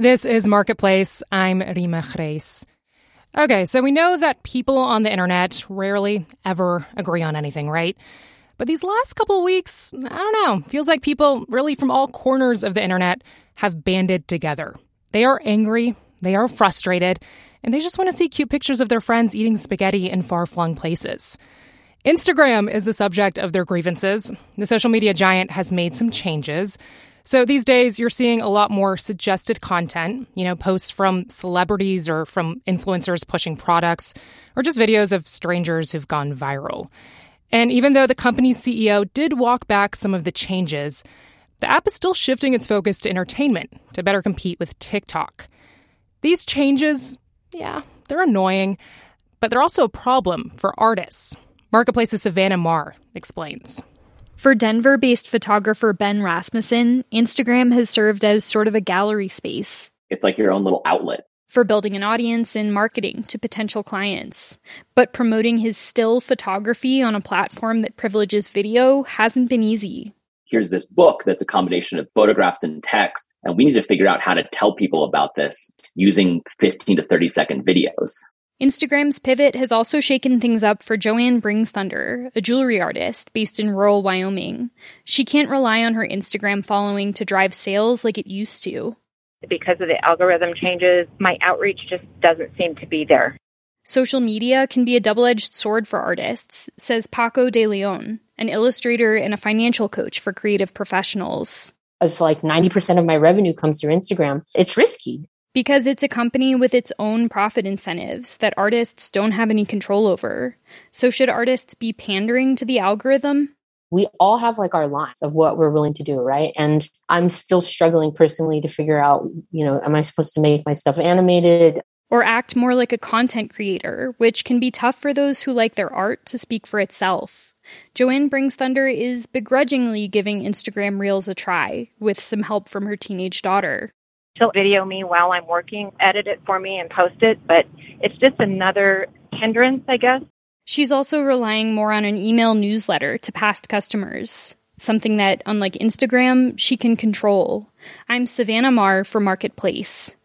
This is Marketplace. I'm Rima Reis. Okay, so we know that people on the internet rarely ever agree on anything, right? But these last couple of weeks, I don't know, feels like people really from all corners of the internet have banded together. They are angry, they are frustrated, and they just want to see cute pictures of their friends eating spaghetti in far-flung places. Instagram is the subject of their grievances. The social media giant has made some changes. So these days, you're seeing a lot more suggested content, posts from celebrities or from influencers pushing products, or just videos of strangers who've gone viral. And even though the company's CEO did walk back some of the changes, the app is still shifting its focus to entertainment to better compete with TikTok. These changes, they're annoying, but they're also a problem for artists. Marketplace's Savannah Marr explains. For Denver-based photographer Ben Rasmussen, Instagram has served as sort of a gallery space. It's like your own little outlet. For building an audience and marketing to potential clients. But promoting his still photography on a platform that privileges video hasn't been easy. Here's this book that's a combination of photographs and text, and we need to figure out how to tell people about this using 15 to 30-second videos. Instagram's pivot has also shaken things up for Joanne Brings Thunder, a jewelry artist based in rural Wyoming. She can't rely on her Instagram following to drive sales like it used to. Because of the algorithm changes, my outreach just doesn't seem to be there. Social media can be a double-edged sword for artists, says Paco de Leon, an illustrator and a financial coach for creative professionals. If 90% of my revenue comes through Instagram, it's risky. Because it's a company with its own profit incentives that artists don't have any control over. So should artists be pandering to the algorithm? We all have our lines of what we're willing to do, right? And I'm still struggling personally to figure out, am I supposed to make my stuff animated? Or act more like a content creator, which can be tough for those who like their art to speak for itself. Joanne Brings Thunder is begrudgingly giving Instagram Reels a try, with some help from her teenage daughter. She'll video me while I'm working, edit it for me, and post it, but it's just another hindrance, I guess. She's also relying more on an email newsletter to past customers, something that, unlike Instagram, she can control. I'm Savannah Marr for Marketplace.